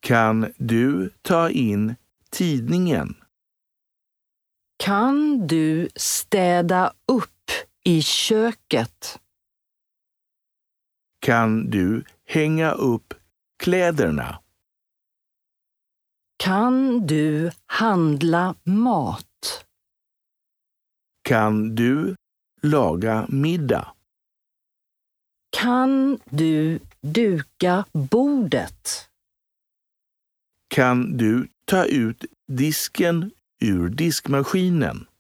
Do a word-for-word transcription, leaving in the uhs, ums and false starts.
Kan du ta in tidningen? Kan du städa upp i köket? Kan du hänga upp kläderna? Kan du handla mat? Kan du laga middag? Kan du duka bordet? Kan du ta ut disken ur diskmaskinen?